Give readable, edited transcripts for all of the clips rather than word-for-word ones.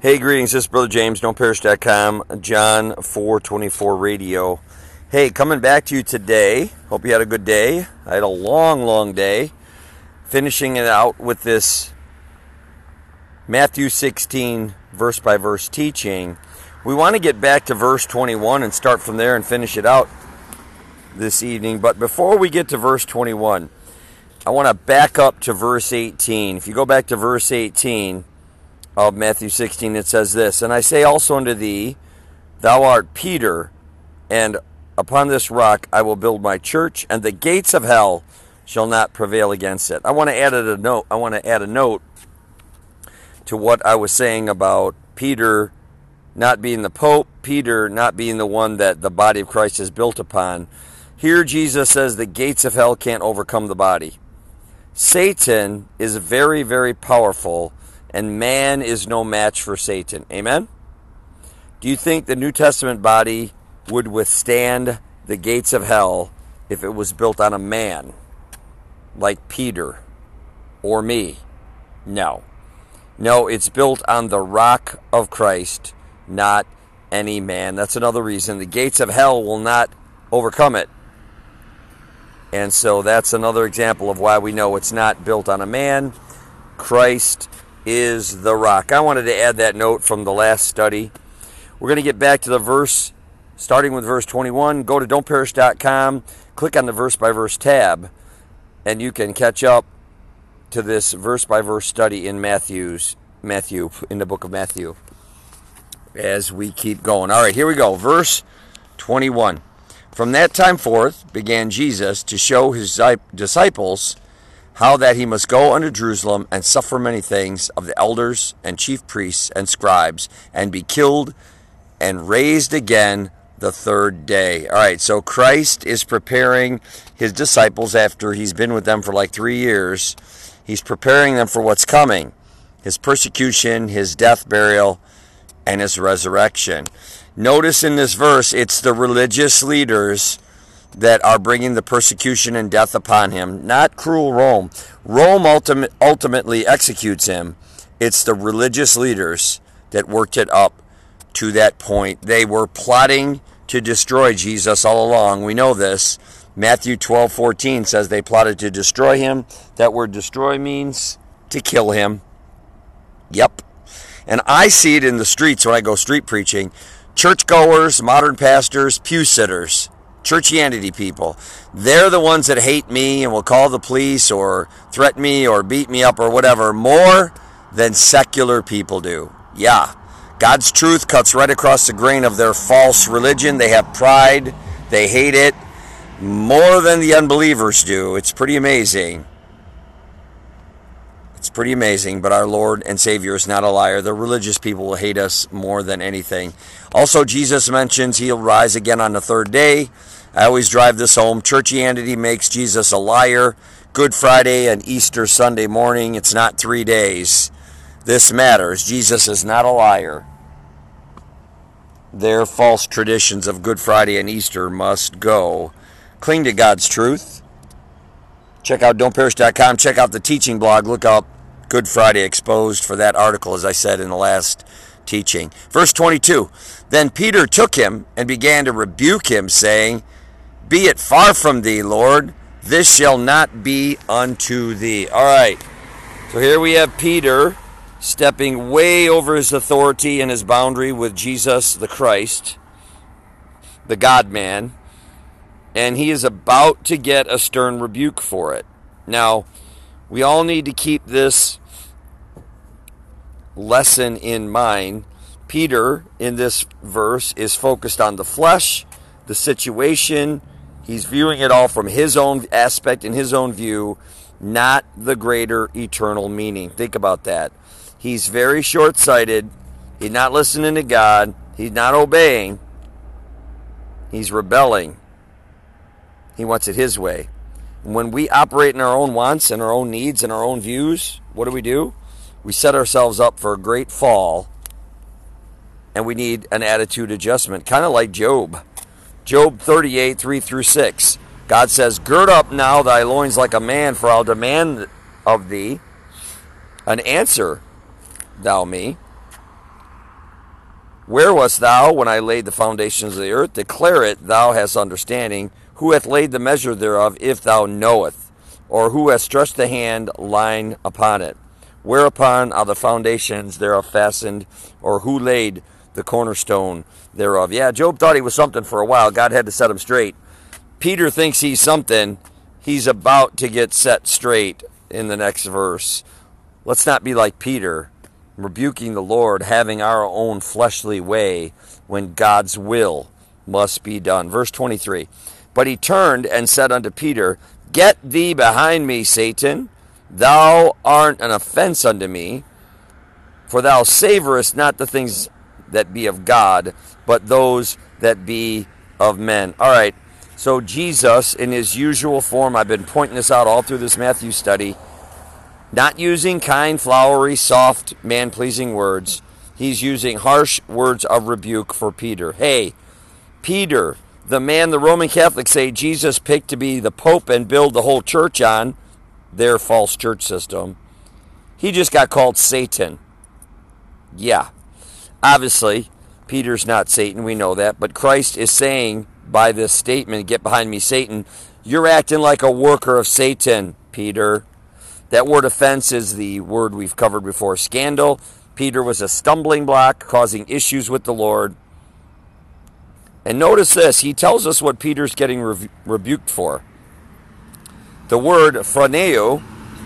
Hey, greetings, this is Brother James, don'tperish.com, John 4:24 radio. Hey, coming back to you today. Hope you had a good day. I had a long day. Finishing it out with this Matthew 16 verse-by-verse teaching. We want to get back to verse 21 and start from there and finish it out this evening. But before we get to verse 21, I want to back up to verse 18. If you go back to verse 18 of Matthew 16, it says this, "And I say also unto thee, thou art Peter, and upon this rock I will build my church, and the gates of hell shall not prevail against it." I want to add a note to what I was saying about Peter not being the Pope, Peter not being the one that the body of Christ is built upon. Here Jesus says the gates of hell can't overcome the body. Satan is very, very powerful, and man is no match for Satan. Amen? Do you think the New Testament body would withstand the gates of hell if it was built on a man like Peter or me? No. No, it's built on the rock of Christ, not any man. That's another reason. The gates of hell will not overcome it. And so that's another example of why we know it's not built on a man. Christ is the rock. I wanted to add that note from the last study. We're going to get back to the verse, starting with verse 21. Go to don'tperish.com, click on the verse-by-verse tab, and you can catch up to this verse-by-verse study in Matthew, in the book of Matthew, as we keep going. All right, here we go. Verse 21. "From that time forth began Jesus to show his disciples how that he must go unto Jerusalem and suffer many things of the elders and chief priests and scribes, and be killed and raised again the third day." All right, so Christ is preparing his disciples after he's been with them for like 3 years. He's preparing them for what's coming: his persecution, his death, burial, and his resurrection. Notice in this verse, it's the religious leaders that are bringing the persecution and death upon him, not cruel Rome. Rome ultimately executes him. It's the religious leaders that worked it up to that point. They were plotting to destroy Jesus all along. We know this. Matthew 12:14 says they plotted to destroy him. That word destroy means to kill him. Yep. And I see it in the streets when I go street preaching. Churchgoers, modern pastors, pew sitters, churchianity people. They're the ones that hate me and will call the police or threaten me or beat me up or whatever more than secular people do. Yeah. God's truth cuts right across the grain of their false religion. They have pride. They hate it more than the unbelievers do. It's pretty amazing. It's pretty amazing, but our Lord and Savior is not a liar. The religious people will hate us more than anything. Also, Jesus mentions he'll rise again on the third day. I always drive this home. Churchianity makes Jesus a liar. Good Friday and Easter Sunday morning, it's not 3 days. This matters. Jesus is not a liar. Their false traditions of Good Friday and Easter must go. Cling to God's truth. Check out don'tperish.com. Check out the teaching blog. Look up Good Friday Exposed for that article, as I said in the last teaching. Verse 22, "Then Peter took him and began to rebuke him, saying, Be it far from thee, Lord, this shall not be unto thee." All right, so here we have Peter stepping way over his authority and his boundary with Jesus the Christ, the God-man, and he is about to get a stern rebuke for it. Now, we all need to keep this lesson in mind. Peter, in this verse, is focused on the flesh, the situation. He's viewing it all from his own aspect and his own view, not the greater eternal meaning. Think about that. He's very short-sighted. He's not listening to God. He's not obeying. He's rebelling. He wants it his way. When we operate in our own wants and our own needs and our own views, what do? We set ourselves up for a great fall, and we need an attitude adjustment, kind of like Job. Job 38, 3-6. God says, "Gird up now thy loins like a man, for I'll demand of thee an answer, thou me." Where wast thou when I laid the foundations of the earth? Declare it, thou hast understanding. Who hath laid the measure thereof, if thou knowest? Or who hath stretched the hand line upon it? Whereupon are the foundations thereof fastened? Or who laid the cornerstone thereof? Yeah, Job thought he was something for a while. God had to set him straight. Peter thinks he's something. He's about to get set straight in the next verse. Let's not be like Peter, rebuking the Lord, having our own fleshly way when God's will must be done. Verse 23, but he turned and said unto Peter, Get thee behind me, Satan. Thou art an offense unto me, for thou savorest not the things that be of God, but those that be of men. All right, so Jesus, in his usual form, I've been pointing this out all through this Matthew study, not using kind, flowery, soft, man-pleasing words. He's using harsh words of rebuke for Peter. Hey, Peter, the man the Roman Catholics say Jesus picked to be the Pope and build the whole church on, their false church system, he just got called Satan. Yeah, obviously, Peter's not Satan, we know that, but Christ is saying by this statement, get behind me, Satan, you're acting like a worker of Satan, Peter. That word offense is the word we've covered before, scandal. Peter was a stumbling block, causing issues with the Lord. And notice this, he tells us what Peter's getting rebuked for. The word phroneo,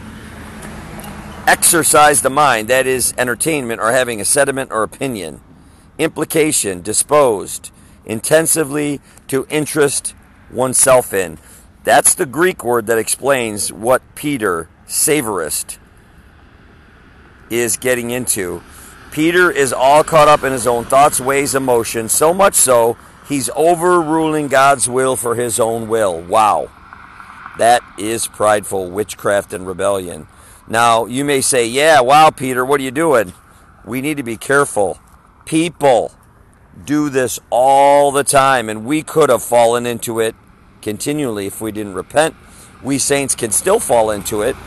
exercise the mind, that is entertainment or having a sentiment or opinion. Implication, disposed, intensively to interest oneself in. That's the Greek word that explains what Peter, savorist, is getting into. Peter is all caught up in his own thoughts, ways, emotions, so much so, he's overruling God's will for his own will. Wow. That is prideful witchcraft and rebellion. Now, you may say, yeah, wow, Peter, what are you doing? We need to be careful. People do this all the time, and we could have fallen into it continually if we didn't repent. We saints can still fall into it.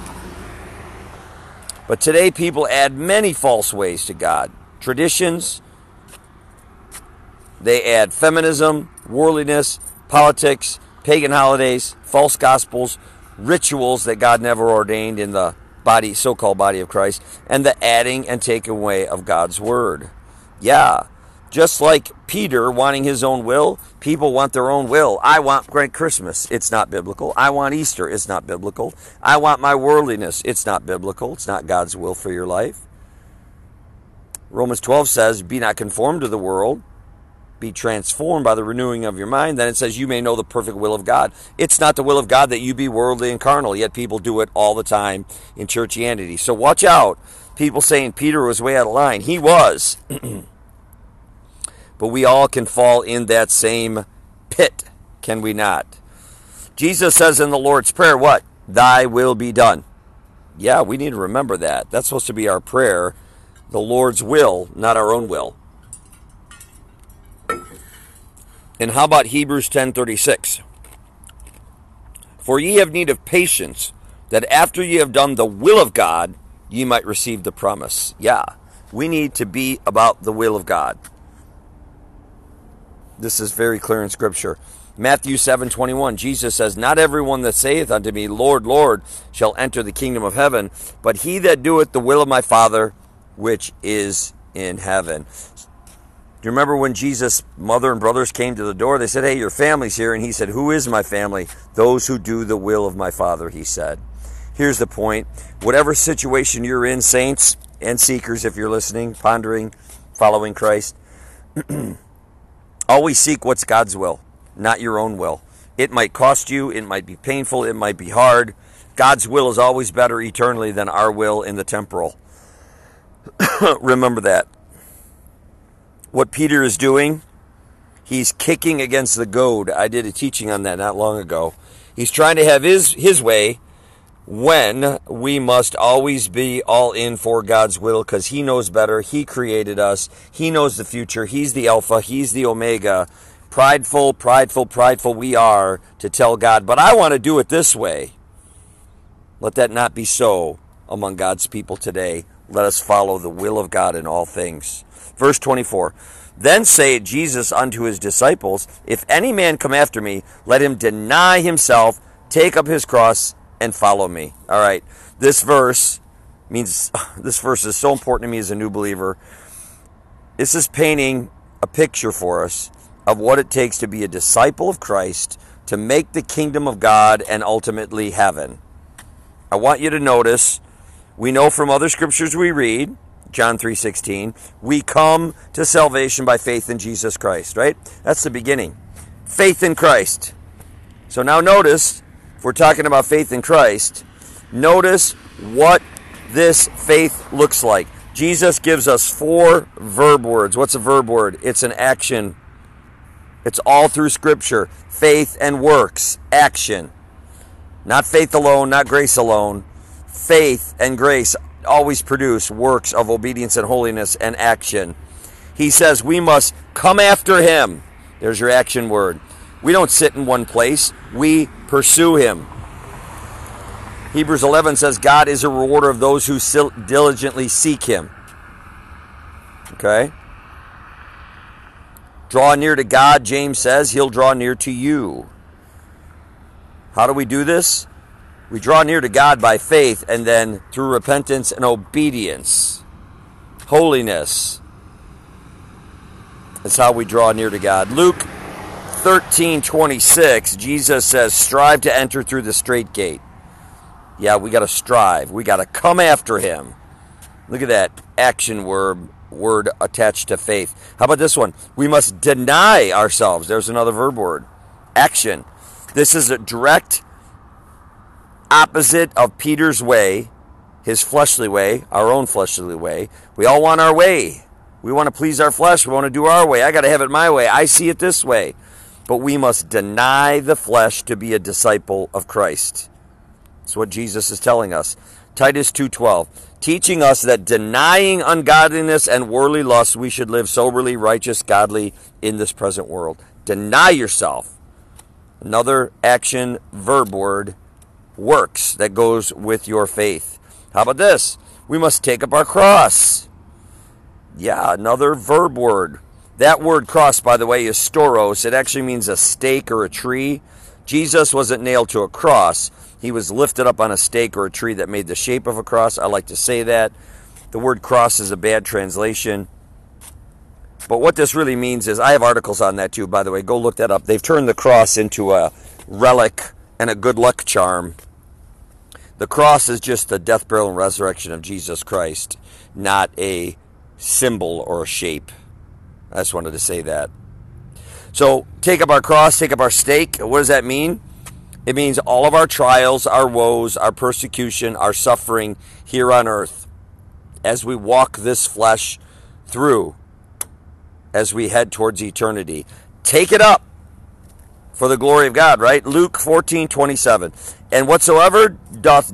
But today, people add many false ways to God. Traditions, they add feminism, worldliness, politics, pagan holidays, false gospels, rituals that God never ordained in the body, so-called body of Christ, and the adding and taking away of God's word. Yeah, just like Peter wanting his own will, people want their own will. I want Great Christmas. It's not biblical. I want Easter. It's not biblical. I want my worldliness. It's not biblical. It's not God's will for your life. Romans 12 says, be not conformed to the world, be transformed by the renewing of your mind. Then it says you may know the perfect will of God. It's not the will of God that you be worldly and carnal, yet people do it all the time in churchianity. So watch out. People saying Peter was way out of line. He was. But we all can fall in that same pit, can we not? Jesus says in the Lord's Prayer, what? Thy will be done. Yeah, we need to remember that. That's supposed to be our prayer. The Lord's will, not our own will. And how about Hebrews 10:36? For ye have need of patience, that after ye have done the will of God, ye might receive the promise. Yeah, we need to be about the will of God. This is very clear in Scripture. Matthew 7:21, Jesus says, Not everyone that saith unto me, Lord, Lord, shall enter the kingdom of heaven, but he that doeth the will of my Father, which is in heaven. Do you remember when Jesus' mother and brothers came to the door? They said, hey, your family's here. And he said, who is my family? Those who do the will of my Father, he said. Here's the point. Whatever situation you're in, saints and seekers, if you're listening, pondering, following Christ, always seek what's God's will, not your own will. It might cost you. It might be painful. It might be hard. God's will is always better eternally than our will in the temporal. Remember that. What Peter is doing, he's kicking against the goad. I did a teaching on that not long ago. He's trying to have his way when we must always be all in for God's will because he knows better. He created us. He knows the future. He's the Alpha. He's the Omega. Prideful we are to tell God, but I want to do it this way. Let that not be so among God's people today. Let us follow the will of God in all things. Verse 24. Then said Jesus unto his disciples, If any man come after me, let him deny himself, take up his cross, and follow me. All right, this verse is so important to me as a new believer. This is painting a picture for us of what it takes to be a disciple of Christ, to make the kingdom of God and ultimately heaven. I want you to notice, we know from other scriptures we read, John 3:16, we come to salvation by faith in Jesus Christ, right? That's the beginning. Faith in Christ. So now notice, if we're talking about faith in Christ, notice what this faith looks like. Jesus gives us 4 verb words. What's a verb word? It's an action. It's all through Scripture. Faith and works. Action. Not faith alone, not grace alone. Faith and grace always produce works of obedience and holiness and action. He says we must come after him. There's your action word. We don't sit in one place. We pursue him. Hebrews 11 says God is a rewarder of those who diligently seek him. Okay? Draw near to God, James says, he'll draw near to you. How do we do this? We draw near to God by faith and then through repentance and obedience. Holiness. That's how we draw near to God. Luke 13:26, Jesus says, strive to enter through the straight gate. Yeah, we got to strive. We got to come after him. Look at that action word attached to faith. How about this one? We must deny ourselves. There's another verb word. Action. This is a direct opposite of Peter's way, his fleshly way, our own fleshly way. We all want our way. We want to please our flesh. We want to do our way. I got to have it my way. I see it this way. But we must deny the flesh to be a disciple of Christ. That's what Jesus is telling us. Titus 2:12, teaching us that denying ungodliness and worldly lusts, we should live soberly, righteous, godly in this present world. Deny yourself. Another action verb word, works, that goes with your faith. How about this? We must take up our cross. Yeah, another verb word. That word cross, by the way, is storos. It actually means a stake or a tree. Jesus wasn't nailed to a cross. He was lifted up on a stake or a tree that made the shape of a cross. I like to say that. The word cross is a bad translation. But what this really means is, I have articles on that too, by the way. Go look that up. They've turned the cross into a relic and a good luck charm. The cross is just the death, burial, and resurrection of Jesus Christ, not a symbol or a shape. I just wanted to say that. So, take up our cross, take up our stake. What does that mean? It means all of our trials, our woes, our persecution, our suffering here on earth, as we walk this flesh through, as we head towards eternity. Take it up for the glory of God, right? Luke 14:27. And whosoever doth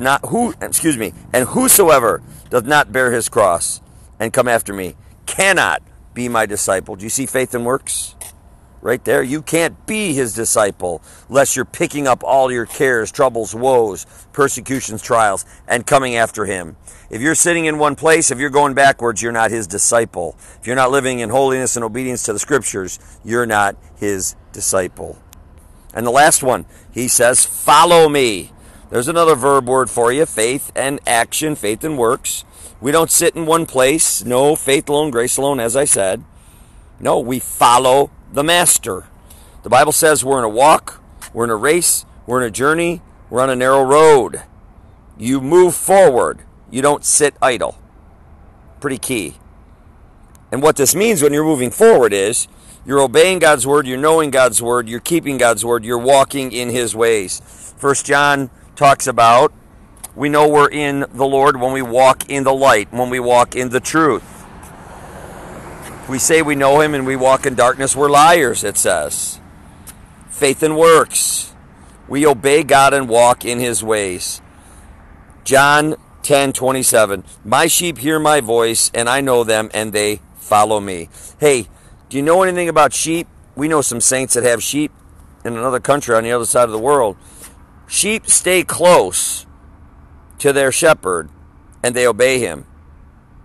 bear his cross and come after me cannot be my disciple. Do you see faith and works? Right there. You can't be his disciple unless you're picking up all your cares, troubles, woes, persecutions, trials, and coming after him. If you're sitting in one place, if you're going backwards, you're not his disciple. If you're not living in holiness and obedience to the scriptures, you're not his disciple. And the last one, he says, follow me. There's another verb word for you, faith and action, faith and works. We don't sit in one place. No, faith alone, grace alone, as I said. No, we follow the master. The Bible says we're in a walk, we're in a race, we're in a journey, we're on a narrow road. You move forward. You don't sit idle. Pretty key. And what this means when you're moving forward is you're obeying God's word, you're knowing God's word, you're keeping God's word, you're walking in his ways. 1 John talks about we know we're in the Lord when we walk in the light, when we walk in the truth. If we say we know him and we walk in darkness, we're liars, it says. Faith and works. We obey God and walk in his ways. John 10:27. My sheep hear my voice, and I know them, and they follow me. Hey, do you know anything about sheep? We know some saints that have sheep in another country on the other side of the world. Sheep stay close to their shepherd, and they obey him.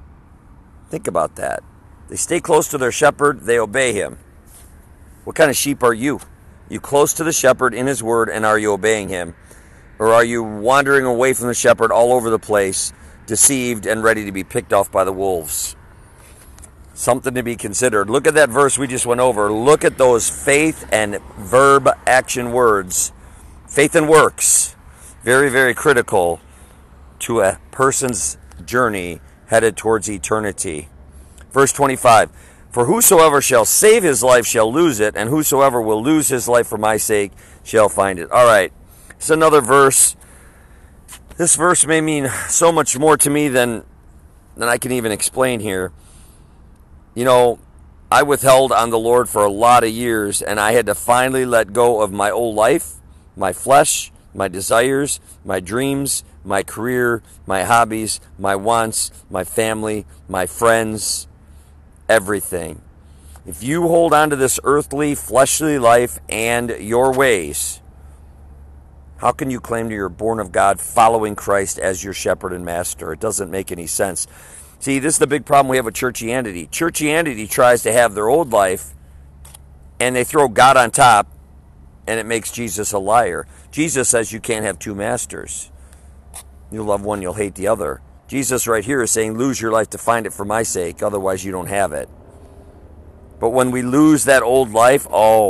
Think about that. They stay close to their shepherd, they obey him. What kind of sheep are you? You close to the shepherd in his word, and are you obeying him? Or are you wandering away from the shepherd all over the place, deceived and ready to be picked off by the wolves? Something to be considered. Look at that verse we just went over. Look at those faith and verb action words. Faith and works. Very, very critical to a person's journey headed towards eternity. Verse 25. For whosoever shall save his life shall lose it, and whosoever will lose his life for my sake shall find it. All right. It's another verse. This verse may mean so much more to me than I can even explain here. You know, I withheld on the Lord for a lot of years, and I had to finally let go of my old life, my flesh, my desires, my dreams, my career, my hobbies, my wants, my family, my friends, everything. If you hold on to this earthly, fleshly life and your ways, how can you claim that you're born of God, following Christ as your shepherd and master? It doesn't make any sense. See, this is the big problem we have with churchianity. Churchianity tries to have their old life, and they throw God on top, and it makes Jesus a liar. Jesus says you can't have two masters. You'll love one, you'll hate the other. Jesus right here is saying, lose your life to find it for my sake, otherwise you don't have it. But when we lose that old life,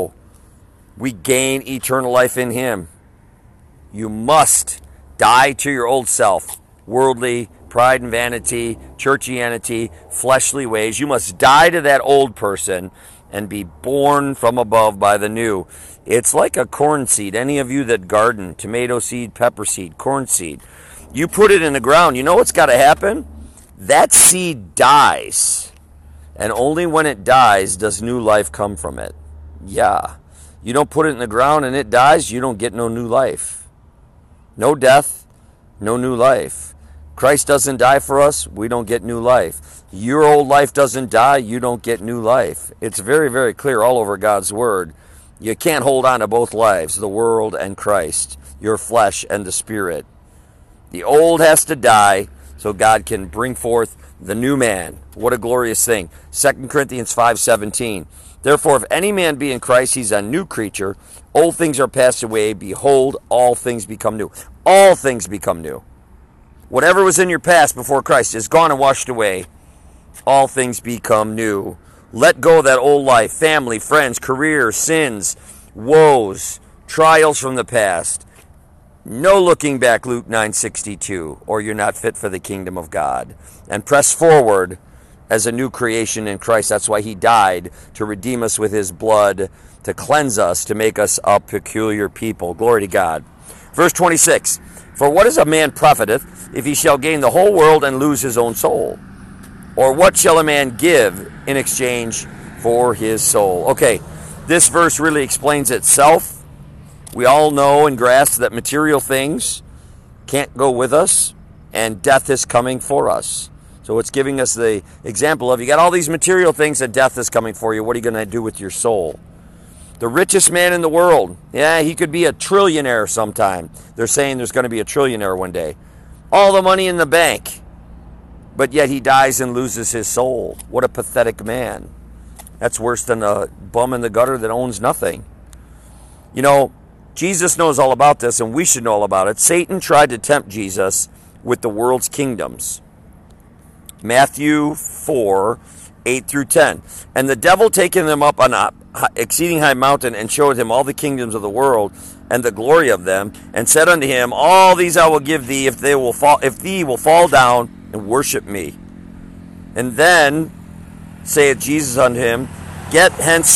we gain eternal life in him. You must die to your old self, worldly, pride and vanity, churchianity, fleshly ways. You must die to that old person and be born from above by the new. It's like a corn seed. Any of you that garden, tomato seed, pepper seed, corn seed, you put it in the ground. You know what's got to happen? That seed dies. And only when it dies does new life come from it. Yeah. You don't put it in the ground and it dies, you don't get no new life. No death, no new life. Christ doesn't die for us, we don't get new life. Your old life doesn't die, you don't get new life. It's very, very clear all over God's word. You can't hold on to both lives, the world and Christ, your flesh and the spirit. The old has to die so God can bring forth the new man. What a glorious thing. 2 Corinthians 5:17. Therefore, if any man be in Christ, he's a new creature. Old things are passed away. Behold, all things become new. All things become new. Whatever was in your past before Christ is gone and washed away. All things become new. Let go of that old life, family, friends, career, sins, woes, trials from the past. No looking back, Luke 9:62, or you're not fit for the kingdom of God. And press forward as a new creation in Christ. That's why he died, to redeem us with his blood, to cleanse us, to make us a peculiar people. Glory to God. Verse 26. For what is a man profiteth, if he shall gain the whole world and lose his own soul? Or what shall a man give in exchange for his soul? Okay, this verse really explains itself. We all know and grasp that material things can't go with us, and death is coming for us. So it's giving us the example of, you got all these material things and death is coming for you. What are you going to do with your soul? The richest man in the world, yeah, he could be a trillionaire sometime. They're saying there's going to be a trillionaire one day. All the money in the bank, but yet he dies and loses his soul. What a pathetic man. That's worse than a bum in the gutter that owns nothing. You know, Jesus knows all about this, and we should know all about it. Satan tried to tempt Jesus with the world's kingdoms. Matthew 4:8-10. And the devil taking them up on a exceeding high mountain, and showed him all the kingdoms of the world and the glory of them, and said unto him, all these I will give thee, if thee will fall down and worship me. And then saith Jesus unto him, Get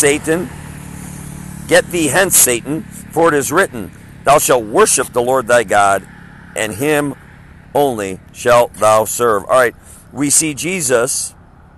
thee hence, Satan, for it is written, Thou shalt worship the Lord thy God, and him only shalt thou serve. All right, we see Jesus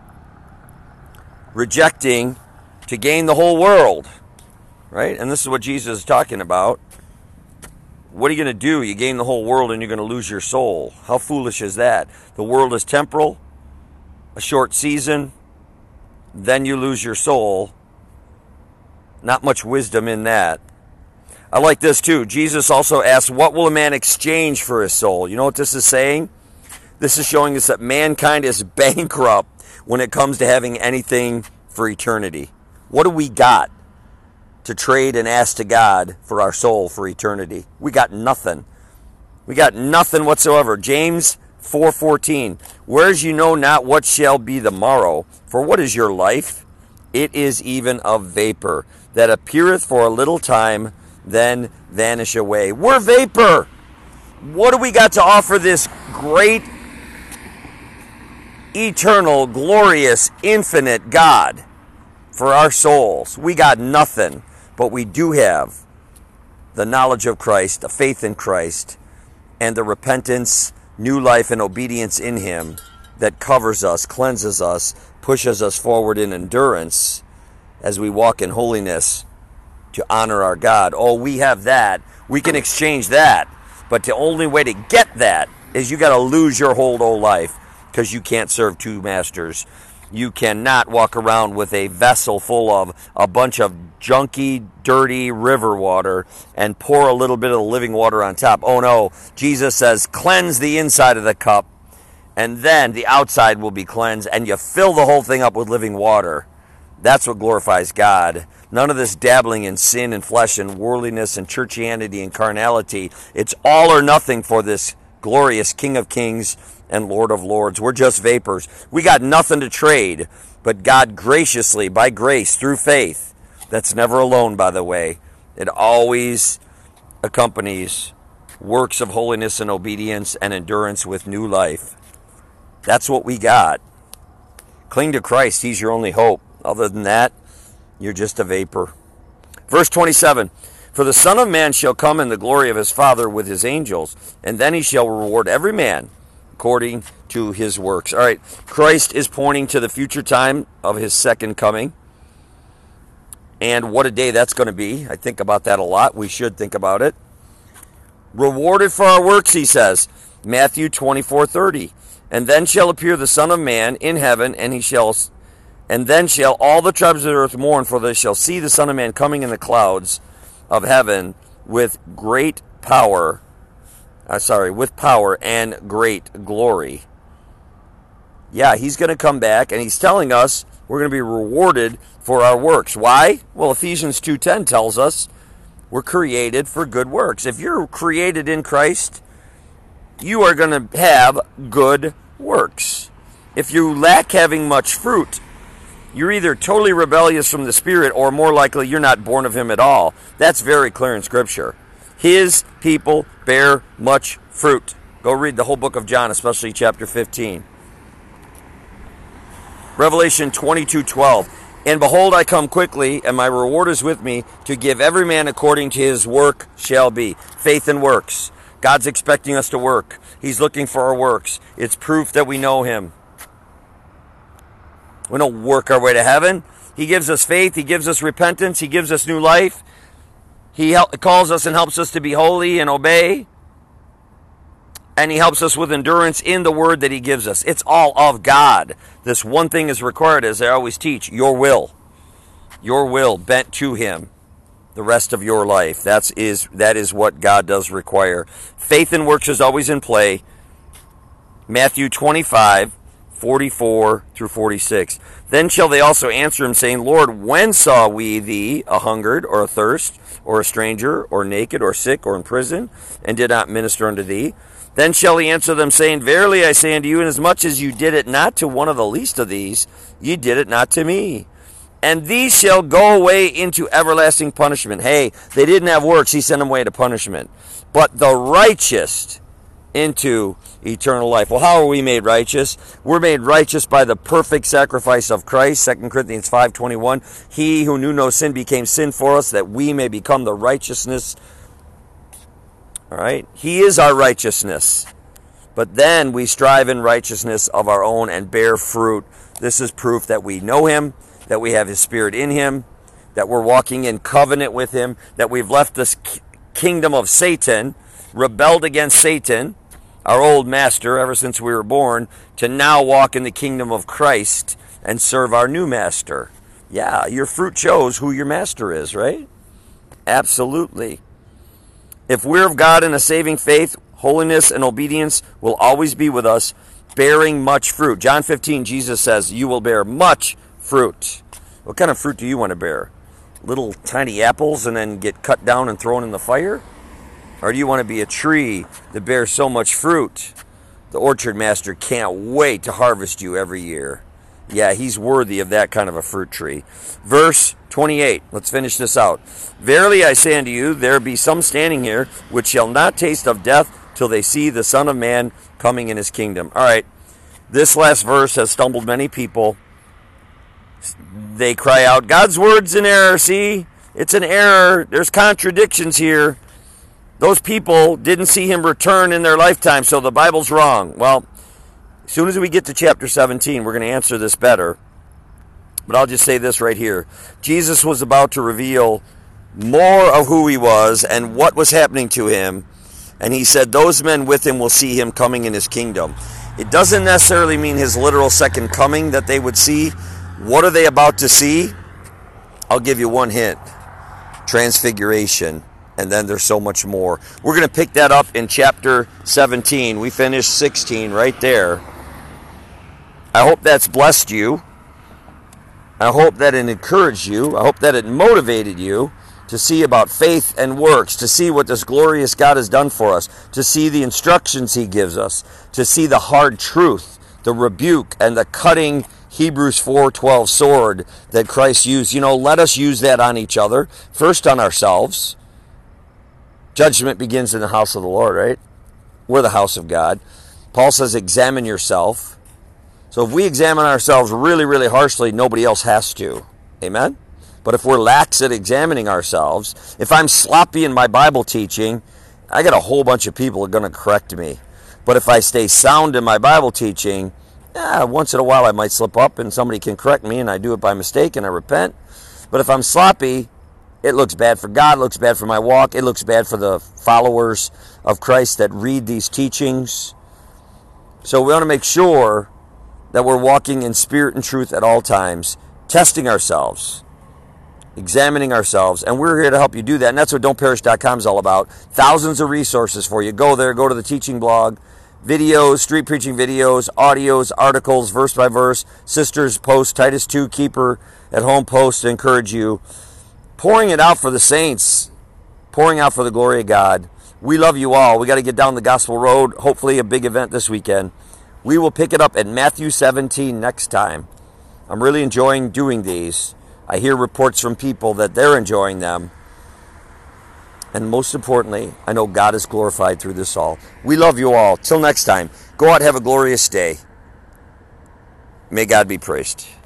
rejecting to gain the whole world, right? And this is what Jesus is talking about. What are you going to do? You gain the whole world and you're going to lose your soul. How foolish is that? The world is temporal, a short season, then you lose your soul. Not much wisdom in that. I like this too. Jesus also asked, what will a man exchange for his soul? You know what this is saying? This is showing us that mankind is bankrupt. when it comes to having anything for eternity? What do we got to trade and ask to God for our soul for eternity? We got nothing. We got nothing whatsoever. James 4:14, whereas you know not what shall be the morrow, for what is your life? It is even a vapor that appeareth for a little time, then vanish away. We're vapor. What do we got to offer this great, eternal, glorious, infinite God for our souls? We got nothing, but we do have the knowledge of Christ, the faith in Christ, and the repentance, new life, and obedience in Him that covers us, cleanses us, pushes us forward in endurance as we walk in holiness to honor our God. Oh, we have that. We can exchange that. But the only way to get that is you got to lose your whole old life, because you can't serve two masters. You cannot walk around with a vessel full of a bunch of junky, dirty river water and pour a little bit of the living water on top. Oh no, Jesus says, cleanse the inside of the cup, and then the outside will be cleansed, and you fill the whole thing up with living water. That's what glorifies God. None of this dabbling in sin and flesh and worldliness and churchianity and carnality. It's all or nothing for this glorious King of Kings and Lord of Lords. We're just vapors. We got nothing to trade, but God graciously, by grace, through faith, that's never alone, by the way, it always accompanies works of holiness and obedience and endurance with new life. That's what we got. Cling to Christ. He's your only hope. Other than that, you're just a vapor. Verse 27, for the Son of Man shall come in the glory of his Father with his angels, and then he shall reward every man according to his works. All right, Christ is pointing to the future time of his second coming. And what a day that's going to be. I think about that a lot. We should think about it. Rewarded for our works, he says. Matthew 24:30. And then shall appear the Son of Man in heaven, and then shall all the tribes of the earth mourn, for they shall see the Son of Man coming in the clouds of heaven with power and great glory. Yeah, he's going to come back, and he's telling us we're going to be rewarded for our works. Why? Well, Ephesians 2:10 tells us we're created for good works. If you're created in Christ, you are going to have good works. If you lack having much fruit, you're either totally rebellious from the Spirit, or more likely you're not born of Him at all. That's very clear in Scripture. His people bear much fruit. Go read the whole book of John, especially chapter 15. Revelation 22:12. And behold, I come quickly, and my reward is with me, to give every man according to his work shall be. Faith and works. God's expecting us to work. He's looking for our works. It's proof that we know Him. We don't work our way to heaven. He gives us faith. He gives us repentance. He gives us new life. He calls us and helps us to be holy and obey. And He helps us with endurance in the word that He gives us. It's all of God. This one thing is required, as I always teach, your will. Your will bent to Him the rest of your life. That is what God does require. Faith and works is always in play. Matthew 25:44 through 46. Then shall they also answer Him, saying, Lord, when saw we Thee a hungered, or athirst, or a stranger, or naked, or sick, or in prison, and did not minister unto Thee? Then shall He answer them, saying, Verily I say unto you, inasmuch as you did it not to one of the least of these, ye did it not to me. And these shall go away into everlasting punishment. Hey, they didn't have works. He sent them away to punishment. But the righteous into eternal life. Well, how are we made righteous? We're made righteous by the perfect sacrifice of Christ. 2 Corinthians 5:21. He who knew no sin became sin for us, that we may become the righteousness. All right? He is our righteousness. But then we strive in righteousness of our own and bear fruit. This is proof that we know Him, that we have His Spirit in Him, that we're walking in covenant with Him, that we've left this kingdom of Satan, rebelled against Satan, our old master ever since we were born, to now walk in the kingdom of Christ and serve our new master. Yeah, your fruit shows who your master is, right? Absolutely. If we're of God in a saving faith, holiness and obedience will always be with us. bearing much fruit. John 15, Jesus says, you will bear much fruit. What kind of fruit do you want to bear? Little tiny apples and then get cut down and thrown in the fire? Or do you want to be a tree that bears so much fruit? The orchard master can't wait to harvest you every year. Yeah, he's worthy of that kind of a fruit tree. Verse 28, let's finish this out. Verily I say unto you, there be some standing here which shall not taste of death till they see the Son of Man coming in his kingdom. All right, this last verse has stumbled many people. They cry out, God's word's in error. See, it's an error. There's contradictions here. Those people didn't see him return in their lifetime, so the Bible's wrong. Well, as soon as we get to chapter 17, we're going to answer this better. But I'll just say this right here. Jesus was about to reveal more of who he was and what was happening to him. And he said those men with him will see him coming in his kingdom. It doesn't necessarily mean his literal second coming that they would see. What are they about to see? I'll give you one hint. Transfiguration. And then there's so much more. We're going to pick that up in chapter 17. We finished 16 right there. I hope that's blessed you. I hope that it encouraged you. I hope that it motivated you to see about faith and works, to see what this glorious God has done for us, to see the instructions he gives us, to see the hard truth, the rebuke, and the cutting Hebrews 4:12 sword that Christ used. You know, let us use that on each other, first on ourselves. Judgment begins in the house of the Lord, right? We're the house of God. Paul says, examine yourself. So if we examine ourselves really, really harshly, nobody else has to. Amen? But if we're lax at examining ourselves, if I'm sloppy in my Bible teaching, I got a whole bunch of people are going to correct me. But if I stay sound in my Bible teaching, once in a while I might slip up and somebody can correct me and I do it by mistake and I repent. But if I'm sloppy, it looks bad for God, it looks bad for my walk, it looks bad for the followers of Christ that read these teachings. So we want to make sure that we're walking in spirit and truth at all times, testing ourselves, examining ourselves, and we're here to help you do that. And that's what don'tperish.com is all about. Thousands of resources for you. Go there, go to the teaching blog, videos, street preaching videos, audios, articles, verse by verse, sisters post, Titus 2 keeper at home post to encourage you. Pouring it out for the saints, pouring out for the glory of God. We love you all. We got to get down the gospel road. Hopefully a big event this weekend. We will pick it up at Matthew 17 next time. I'm really enjoying doing these. I hear reports from people that they're enjoying them. And most importantly, I know God is glorified through this all. We love you all. Till next time, go out, have a glorious day. May God be praised.